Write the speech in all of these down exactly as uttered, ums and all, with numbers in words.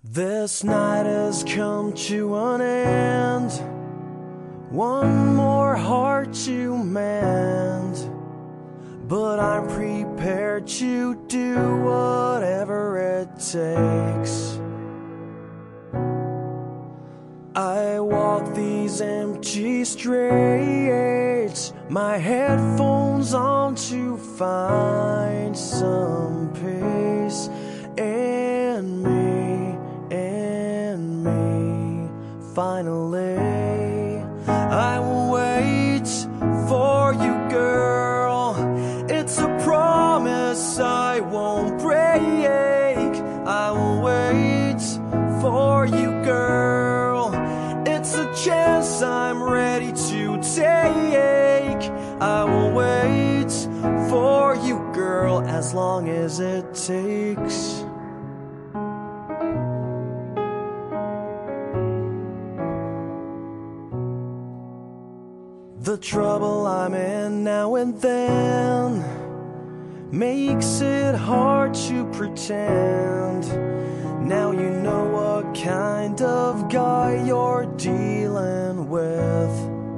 This night has come to an end. One more heart to mend, but I'm prepared to do whatever it takes. I walk these empty streets, my headphones on to find some peace in me, in me. Finally, I will wait for you, girl. It's a promise I won't break. I will wait for you, girl. It's a chance I'm ready to take. I will wait for you, girl, as long as it takes. The trouble I'm in now and then makes it hard to pretend. Now you know what kind of guy you're dealing with.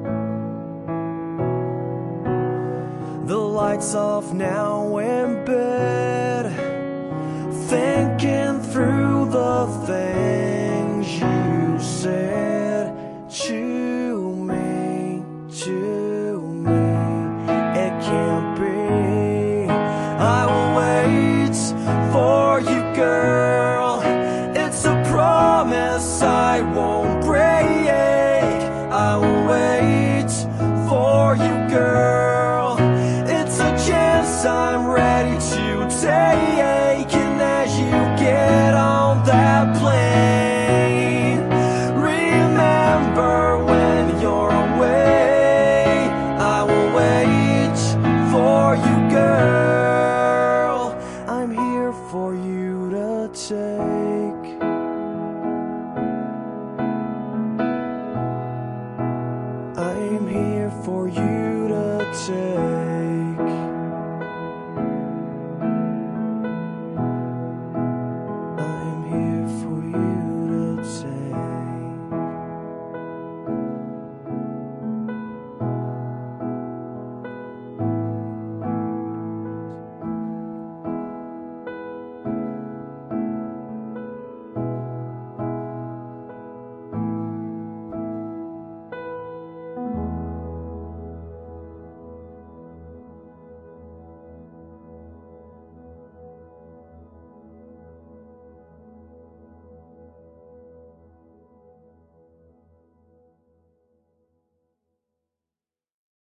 The lights off now in bed, thinking through the things you said to me, to me. It can't be. I will wait for you, girl. It's a promise I won't break. I will wait for you, girl. It's a chance I'm ready to take. And as you get on that plane, remember when you're away, I will wait for you, girl. I'm here for you to take.